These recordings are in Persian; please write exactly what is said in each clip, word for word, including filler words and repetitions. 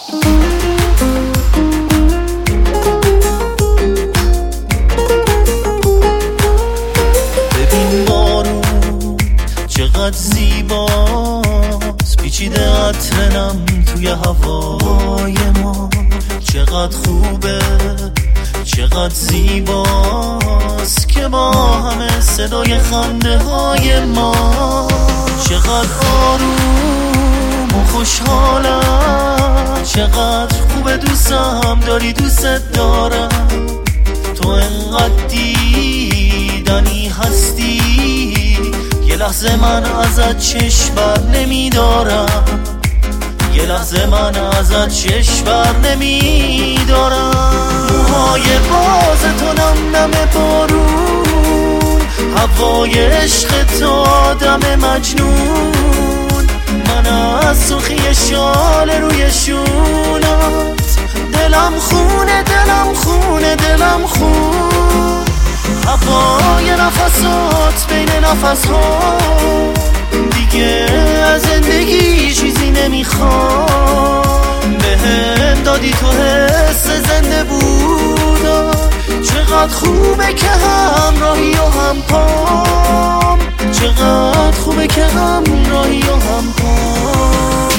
ببین بارون چقدر زیباست، پیچیده عطرنم توی هوای ما. چقدر خوبه چقدر زیباست که با همه صدای خنده های ما. چقدر آروم و خوشحالم، چقدر خوبه دوستم داری، دوست دارم. تو انقدر دیدنی هستی، یه لحظه من ازت چشم بر نمیدارم، یه لحظه من ازت چشم بر نمیدارم. موهای باز تو نم نم بارون، هوای عشق تو آدم مجنون. من از سخی شال روی شونات، دلم خونه دلم خونه دلم خون. هوای نفسات بین نفس‌ها، دیگه از زندگی چیزی نمیخوام. بهم دادی تو حس زنده بودن، چقدر خوبه که همراهی و هم پام، چقدر خوبه که همراهی و هم پام.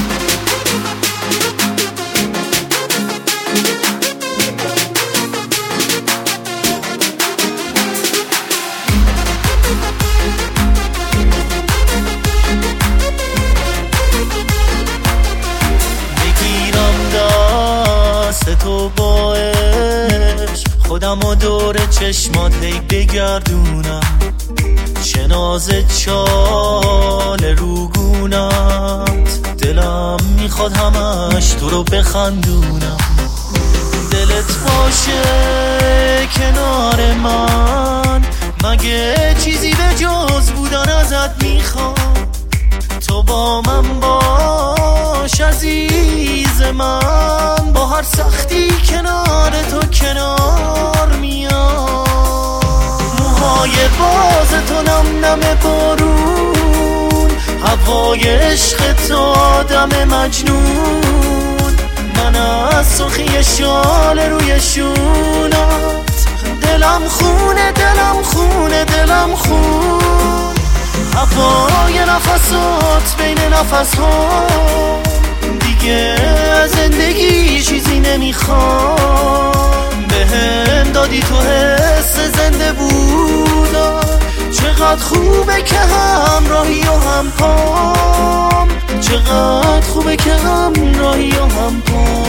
تو با عشق خودم و دور چشمات هی بگردونم، چه ناز چال روگونت. دلم میخواد همش تو رو بخندونم، دلت باشه کنار من، مگه چیزی به جز بودن ازت میخوام. تو با من باش عزیز من، با هر سختی کنار تو کنار میام. موهای باز تو نم نم بارون، هوای عشق تو آدم مجنون. من از سخی شال روی شونات، دلم خونه دلم خونه دلم خون. هوای نفسات بین نفس‌ها، دیگه از زندگی چیزی نمیخوام. بهم دادی تو حس زنده بودن، چقدر خوبه که همراهی و هم پام، چقدر خوبه که همراهی و هم پام.